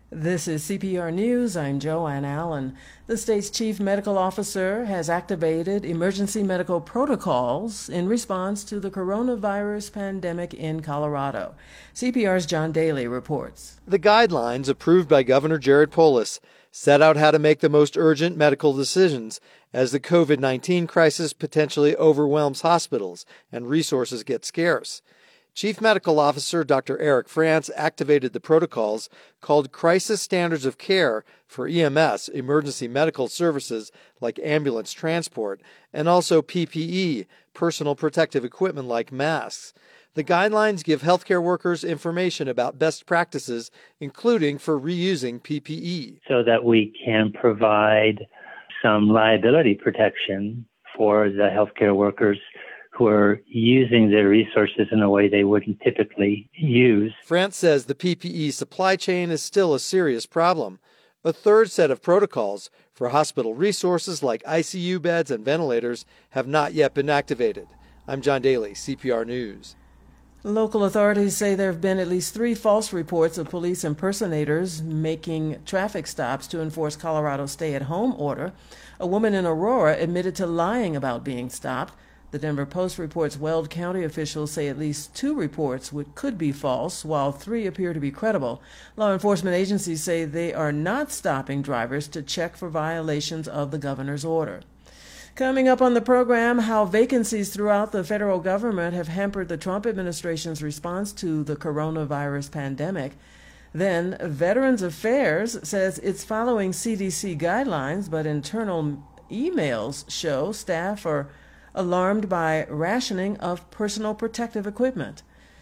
This is CPR News. I'm Joanne Allen. The state's chief medical officer has activated emergency medical protocols in response to the coronavirus pandemic in Colorado. CPR's John Daly reports. The guidelines approved by Governor Jared Polis set out how to make the most urgent medical decisions as the COVID-19 crisis potentially overwhelms hospitals and resources get scarce. Chief Medical Officer Dr. Eric France activated the protocols called Crisis Standards of Care for EMS, emergency medical services like ambulance transport, and also PPE, personal protective equipment like masks. The guidelines give healthcare workers information about best practices, including for reusing PPE. So that we can provide some liability protection for the healthcare workers who are using their resources in a way they wouldn't typically use. France says the PPE supply chain is still a serious problem. A third set of protocols for hospital resources like ICU beds and ventilators have not yet been activated. I'm John Daly, CPR News. Local authorities say there have been at least 3 false reports of police impersonators making traffic stops to enforce Colorado's stay-at-home order. A woman in Aurora admitted to lying about being stopped. The Denver Post reports Weld County officials say at least 2 reports could be false, while 3 appear to be credible. Law enforcement agencies say they are not stopping drivers to check for violations of the governor's order. Coming up on the program, how vacancies throughout the federal government have hampered the Trump administration's response to the coronavirus pandemic. Then, Veterans Affairs says it's following CDC guidelines, but internal emails show staff are alarmed by rationing of personal protective equipment.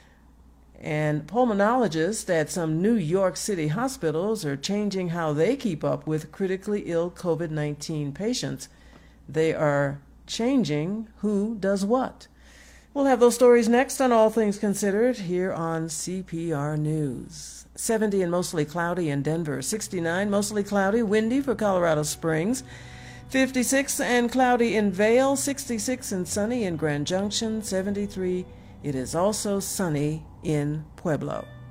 And pulmonologists at some New York City hospitals are changing how they keep up with critically ill COVID-19 patients. They are changing who does what. We'll have those stories next on All Things Considered here on CPR News. 70 and mostly cloudy in Denver, 69 mostly cloudy, windy for Colorado Springs, 56 and cloudy in Vail, 66 and sunny in Grand Junction, 73. It is also sunny in Pueblo.